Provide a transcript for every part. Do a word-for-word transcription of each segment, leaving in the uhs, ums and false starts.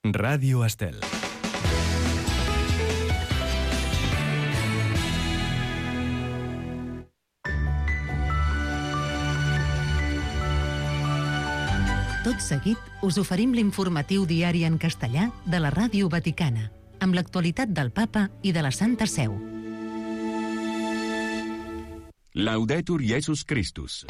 Radio Estel. Tot seguit us oferim l'informatiu diari en castellà de la Ràdio Vaticana, amb l'actualitat del Papa i de la Santa Seu. Laudetur Jesus Christus.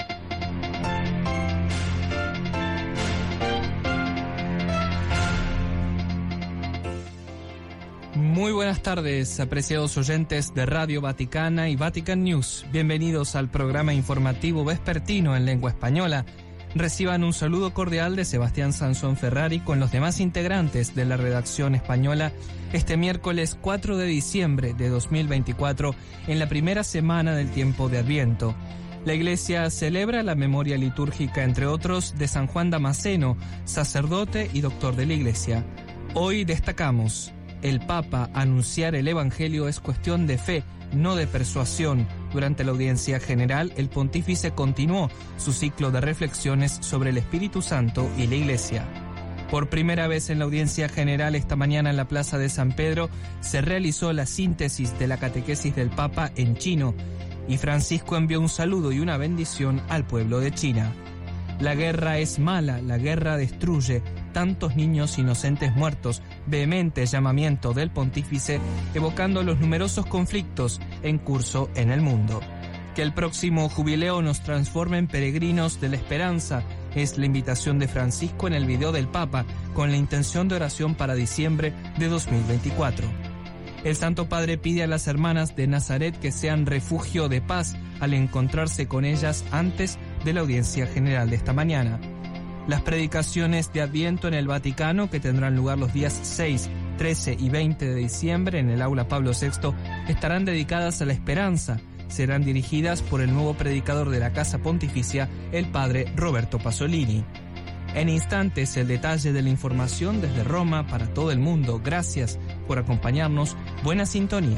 Muy buenas tardes, apreciados oyentes de Radio Vaticana y Vatican News. Bienvenidos al programa informativo vespertino en lengua española. Reciban un saludo cordial de Sebastián Sansón Ferrari con los demás integrantes de la redacción española este miércoles cuatro de diciembre de dos mil veinticuatro, en la primera semana del tiempo de Adviento. La Iglesia celebra la memoria litúrgica, entre otros, de San Juan Damasceno, sacerdote y doctor de la Iglesia. Hoy destacamos: el Papa, anunciar el Evangelio es cuestión de fe, no de persuasión. Durante la audiencia general, el pontífice continuó su ciclo de reflexiones sobre el Espíritu Santo y la Iglesia. Por primera vez en la audiencia general esta mañana en la Plaza de San Pedro se realizó la síntesis de la catequesis del Papa en chino, y Francisco envió un saludo y una bendición al pueblo de China. La guerra es mala, la guerra destruye, tantos niños inocentes muertos, vehemente llamamiento del pontífice, evocando los numerosos conflictos en curso en el mundo. Que el próximo jubileo nos transforme en peregrinos de la esperanza, es la invitación de Francisco en el video del Papa, con la intención de oración para diciembre de dos mil veinticuatro. El Santo Padre pide a las hermanas de Nazaret que sean refugio de paz al encontrarse con ellas antes de la audiencia general de esta mañana. Las predicaciones de Adviento en el Vaticano, que tendrán lugar los días seis, trece y veinte de diciembre en el Aula Pablo sexto, estarán dedicadas a la esperanza. Serán dirigidas por el nuevo predicador de la Casa Pontificia, el Padre Roberto Pasolini. En instantes, el detalle de la información desde Roma para todo el mundo. Gracias por acompañarnos. Buena sintonía.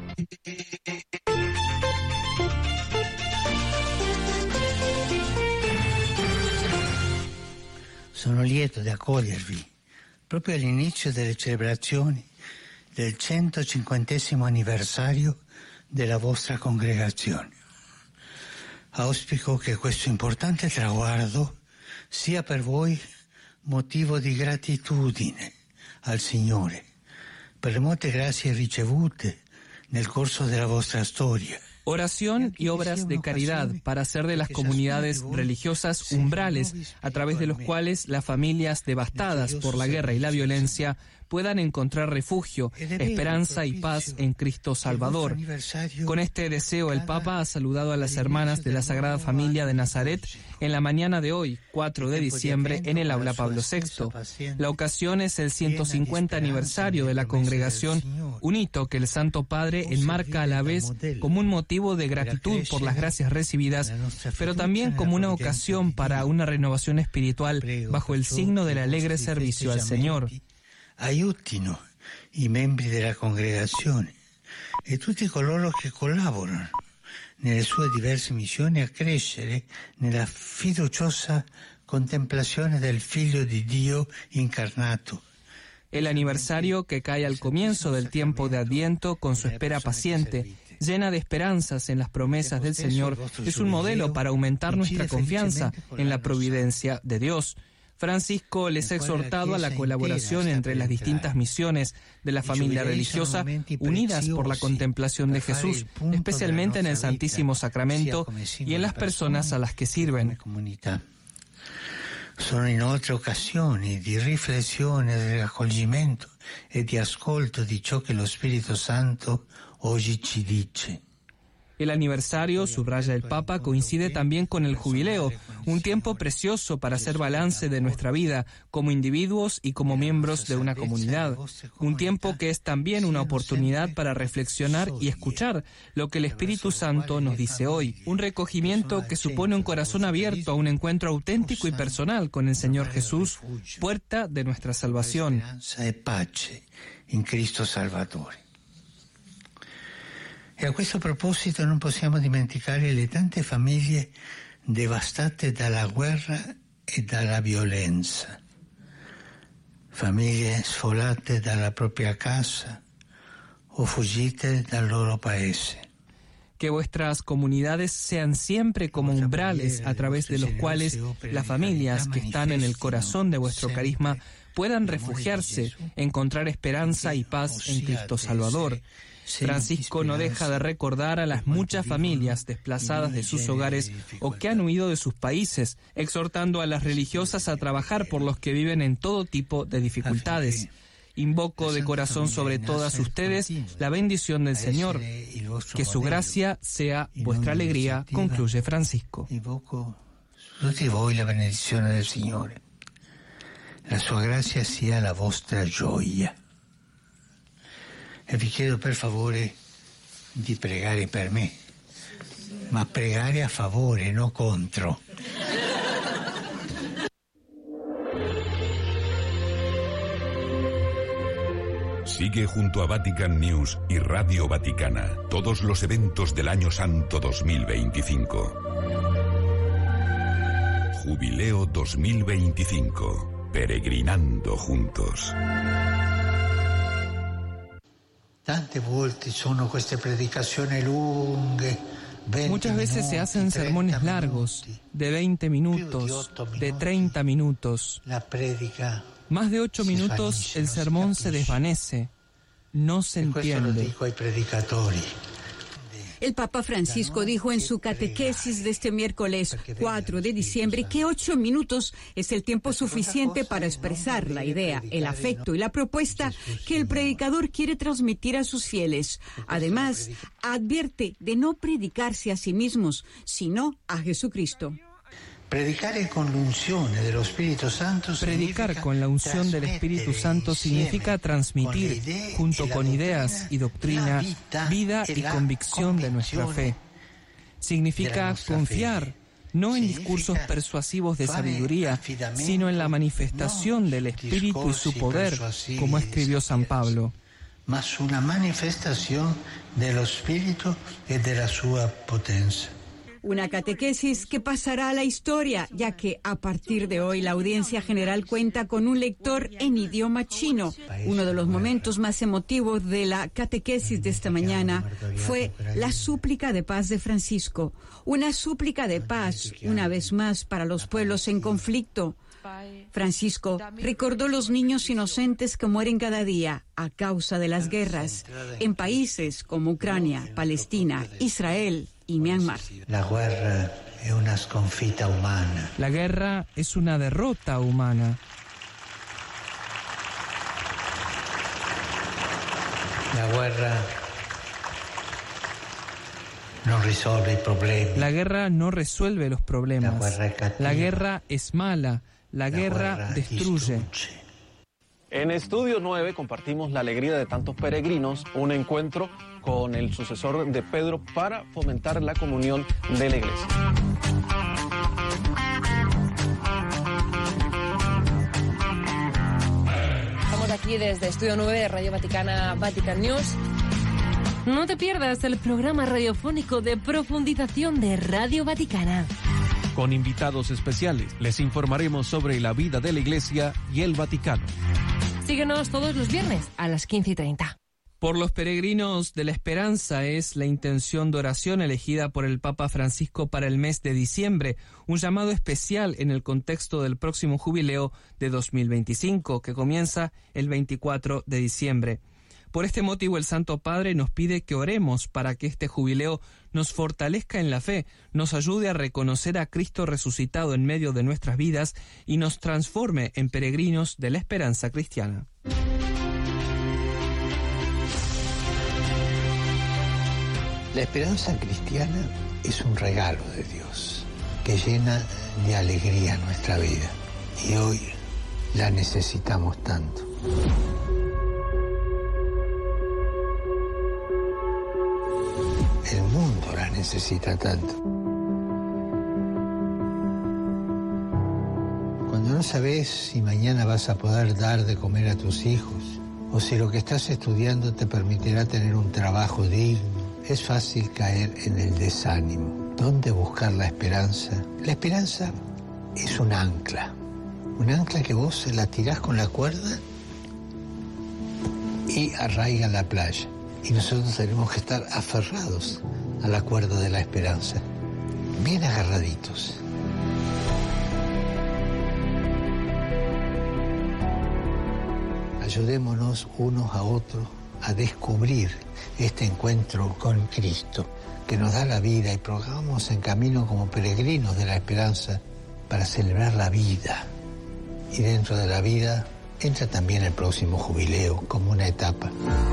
Sono lieto di accogliervi proprio all'inizio delle celebrazioni del centocinquantesimo anniversario della vostra congregazione. Auspico che questo importante traguardo sia per voi motivo di gratitudine al Signore per le molte grazie ricevute nel corso della vostra storia. Oración y obras de caridad para hacer de las comunidades religiosas umbrales a través de los cuales las familias devastadas por la guerra y la violencia puedan encontrar refugio, esperanza y paz en Cristo Salvador. Con este deseo, el Papa ha saludado a las hermanas de la Sagrada Familia de Nazaret en la mañana de hoy, cuatro de diciembre, en el Aula Pablo sexto. La ocasión es el ciento cincuenta aniversario de la congregación, un hito que el Santo Padre enmarca a la vez como un motivo de gratitud por las gracias recibidas, pero también como una ocasión para una renovación espiritual bajo el signo del alegre servicio al Señor. Aiutino i membri della congregazione e tutti coloro che collaborano nelle sue diverse missioni a crescere nella fiduciosa contemplazione del Figlio di Dio incarnato. El aniversario, que cae al comienzo del tiempo de Adviento con su espera paciente, llena de esperanzas en las promesas del Señor, es un modelo para aumentar nuestra confianza en la providencia de Dios. Francisco les ha exhortado a la colaboración entre las distintas misiones de la familia religiosa unidas por la contemplación de Jesús, especialmente en el Santísimo Sacramento y en las personas a las que sirven. Sono inoltre occasioni di riflessione, di raccoglimento e di ascolto di ciò che lo Spirito Santo oggi ci dice. El aniversario, subraya el Papa, coincide también con el jubileo, un tiempo precioso para hacer balance de nuestra vida como individuos y como miembros de una comunidad. Un tiempo que es también una oportunidad para reflexionar y escuchar lo que el Espíritu Santo nos dice hoy. Un recogimiento que supone un corazón abierto a un encuentro auténtico y personal con el Señor Jesús, puerta de nuestra salvación. In Cristo Salvatore. E a questo proposito non possiamo dimenticare le tante famiglie devastate dalla guerra e dalla violenza. famiglie sfolate dalla propria casa o fuggite dal loro paese. Que vuestras comunidades sean siempre como umbrales a través de los cuales las familias que están en el corazón de vuestro carisma puedan refugiarse, encontrar esperanza y paz en Cristo Salvador. Francisco no deja de recordar a las muchas familias desplazadas de sus hogares o que han huido de sus países, exhortando a las religiosas a trabajar por los que viven en todo tipo de dificultades. Invoco de corazón sobre todas ustedes la bendición del Señor. Que su gracia sea vuestra alegría, concluye Francisco. Invoco tutti voi la benedizione del Signore. La sua grazia sia la vostra gioia. E vi chiedo per favore di pregare per me, ma pregare a favore, no contro. Sigue junto a Vatican News y Radio Vaticana todos los eventos del Año Santo dos mil veinticinco. Jubileo dos mil veinticinco. Peregrinando juntos. Tante volte sono queste predicazioni lunghe. Muchas veces se hacen sermones largos, de veinte minutos, de treinta minutos. Más de ocho minutos el sermón se desvanece, no se entiende. El Papa Francisco dijo en su catequesis de este miércoles cuatro de diciembre que ocho minutos es el tiempo suficiente para expresar la idea, el afecto y la propuesta que el predicador quiere transmitir a sus fieles. Además, advierte de no predicarse a sí mismos, sino a Jesucristo. Predicar con la unción del Espíritu Santo Predicar con la unción del Espíritu Santo significa transmitir, junto con ideas y doctrina, vida y convicción de nuestra fe. Significa confiar, no en discursos persuasivos de sabiduría, sino en la manifestación del Espíritu y su poder, como escribió San Pablo. Mas una manifestación del Espíritu y de la sua potencia. Una catequesis que pasará a la historia, ya que a partir de hoy la audiencia general cuenta con un lector en idioma chino. Uno de los momentos más emotivos de la catequesis de esta mañana fue la súplica de paz de Francisco. Una súplica de paz, una vez más, para los pueblos en conflicto. Francisco recordó los niños inocentes que mueren cada día a causa de las guerras en países como Ucrania, Palestina, Israel y Myanmar. La guerra es una sconfitta humana. La guerra es una derrota humana. La guerra no resuelve el problema. La guerra no resuelve los problemas. La guerra es cativa. La guerra es mala. La, la guerra, guerra destruye. destruye. En Estudio nueve compartimos la alegría de tantos peregrinos, un encuentro con el sucesor de Pedro para fomentar la comunión de la Iglesia. Estamos aquí desde Estudio nueve de Radio Vaticana, Vatican News. No te pierdas el programa radiofónico de profundización de Radio Vaticana. Con invitados especiales les informaremos sobre la vida de la Iglesia y el Vaticano. Síguenos todos los viernes a las quince y treinta. Por los peregrinos de la esperanza es la intención de oración elegida por el Papa Francisco para el mes de diciembre, un llamado especial en el contexto del próximo jubileo de dos mil veinticinco, que comienza el veinticuatro de diciembre. Por este motivo, el Santo Padre nos pide que oremos para que este jubileo nos fortalezca en la fe, nos ayude a reconocer a Cristo resucitado en medio de nuestras vidas y nos transforme en peregrinos de la esperanza cristiana. La esperanza cristiana es un regalo de Dios que llena de alegría nuestra vida y hoy la necesitamos tanto. El mundo la necesita tanto. Cuando no sabes si mañana vas a poder dar de comer a tus hijos o si lo que estás estudiando te permitirá tener un trabajo digno, es fácil caer en el desánimo. ¿Dónde buscar la esperanza? La esperanza es un ancla. Un ancla que vos la tirás con la cuerda y arraiga la playa. Y nosotros tenemos que estar aferrados a la cuerda de la esperanza, bien agarraditos. Ayudémonos unos a otros a descubrir este encuentro con Cristo, que nos da la vida, y programos en camino como peregrinos de la esperanza para celebrar la vida. Y dentro de la vida entra también el próximo jubileo como una etapa.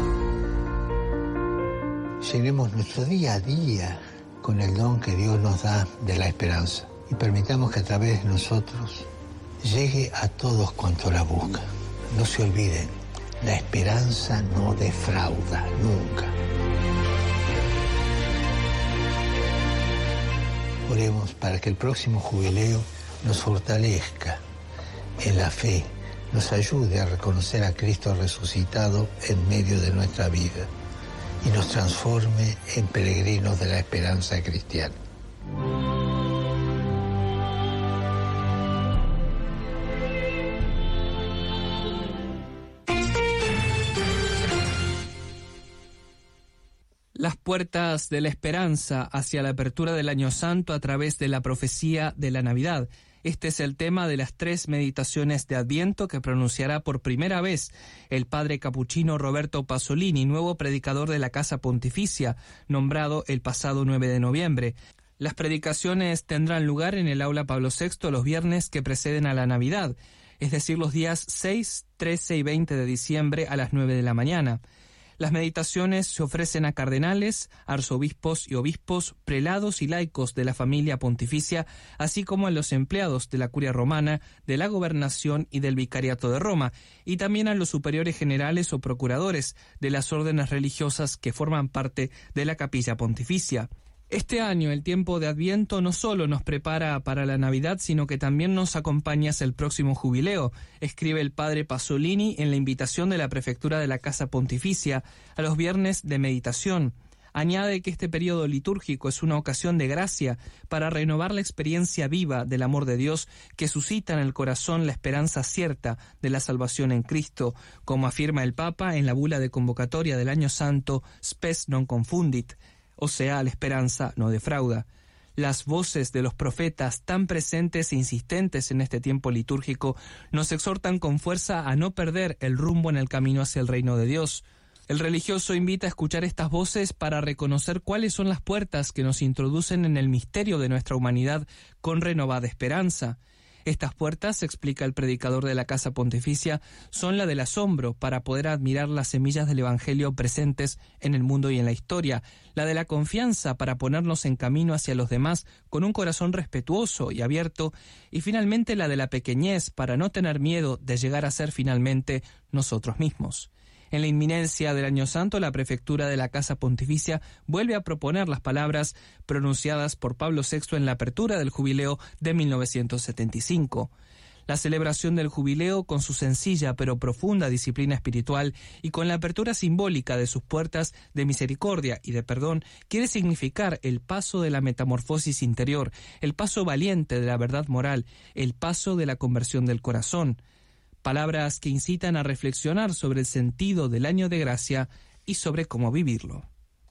Llenemos nuestro día a día con el don que Dios nos da de la esperanza y permitamos que a través de nosotros llegue a todos cuantos la buscan. No se olviden, la esperanza no defrauda nunca. Oremos para que el próximo jubileo nos fortalezca en la fe, nos ayude a reconocer a Cristo resucitado en medio de nuestra vida y nos transforme en peregrinos de la esperanza cristiana. Las puertas de la esperanza hacia la apertura del Año Santo a través de la profecía de la Navidad. Este es el tema de las tres meditaciones de Adviento que pronunciará por primera vez el padre capuchino Roberto Pasolini, nuevo predicador de la Casa Pontificia, nombrado el pasado nueve de noviembre. Las predicaciones tendrán lugar en el Aula Pablo sexto los viernes que preceden a la Navidad, es decir, los días seis, trece y veinte de diciembre a las nueve de la mañana. Las meditaciones se ofrecen a cardenales, arzobispos y obispos, prelados y laicos de la familia pontificia, así como a los empleados de la Curia Romana, de la Gobernación y del Vicariato de Roma, y también a los superiores generales o procuradores de las órdenes religiosas que forman parte de la Capilla Pontificia. Este año el tiempo de Adviento no solo nos prepara para la Navidad, sino que también nos acompaña hacia el próximo jubileo, escribe el padre Pasolini en la invitación de la prefectura de la Casa Pontificia a los viernes de meditación. Añade que este periodo litúrgico es una ocasión de gracia para renovar la experiencia viva del amor de Dios que suscita en el corazón la esperanza cierta de la salvación en Cristo, como afirma el Papa en la bula de convocatoria del Año Santo Spes non confundit, o sea, la esperanza no defrauda. Las voces de los profetas, tan presentes e insistentes en este tiempo litúrgico, nos exhortan con fuerza a no perder el rumbo en el camino hacia el reino de Dios. El religioso invita a escuchar estas voces para reconocer cuáles son las puertas que nos introducen en el misterio de nuestra humanidad con renovada esperanza. Estas puertas, explica el predicador de la Casa Pontificia, son la del asombro para poder admirar las semillas del Evangelio presentes en el mundo y en la historia, la de la confianza para ponernos en camino hacia los demás con un corazón respetuoso y abierto, y finalmente la de la pequeñez para no tener miedo de llegar a ser finalmente nosotros mismos. En la inminencia del Año Santo, la prefectura de la Casa Pontificia vuelve a proponer las palabras pronunciadas por Pablo sexto en la apertura del jubileo de mil novecientos setenta y cinco. La celebración del jubileo, con su sencilla pero profunda disciplina espiritual y con la apertura simbólica de sus puertas de misericordia y de perdón, quiere significar el paso de la metamorfosis interior, el paso valiente de la verdad moral, el paso de la conversión del corazón. Palabras que incitan a reflexionar sobre el sentido del año de gracia y sobre cómo vivirlo.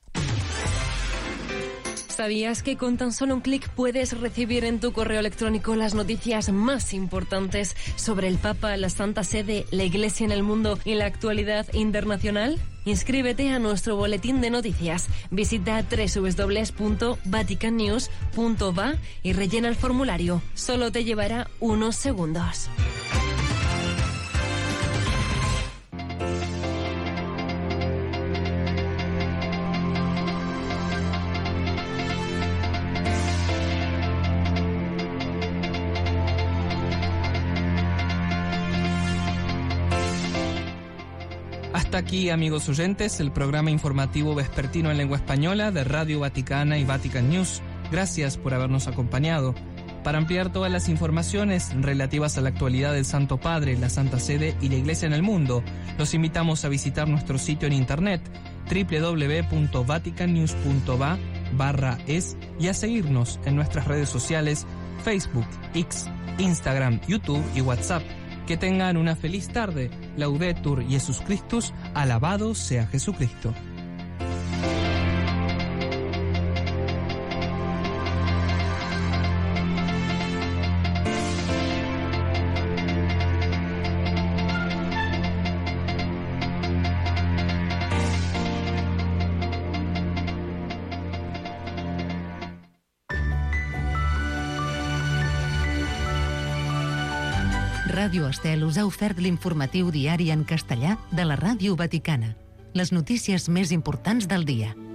¿Sabías que con tan solo un clic puedes recibir en tu correo electrónico las noticias más importantes sobre el Papa, la Santa Sede, la Iglesia en el mundo y la actualidad internacional? Inscríbete a nuestro boletín de noticias. Visita doble u doble u doble u punto vatican news punto va y rellena el formulario. Solo te llevará unos segundos. Hasta aquí, amigos oyentes, el programa informativo vespertino en lengua española de Radio Vaticana y Vatican News. Gracias por habernos acompañado. Para ampliar todas las informaciones relativas a la actualidad del Santo Padre, la Santa Sede y la Iglesia en el mundo, los invitamos a visitar nuestro sitio en internet doble u doble u doble u punto vatican news punto va barra es y a seguirnos en nuestras redes sociales Facebook, X, Instagram, YouTube y WhatsApp. Que tengan una feliz tarde. Laudetur Jesus Christus, alabado sea Jesucristo. Ràdio Estel us ha ofert l'informatiu diari en castellà de la Ràdio Vaticana. Les notícies més importants del dia.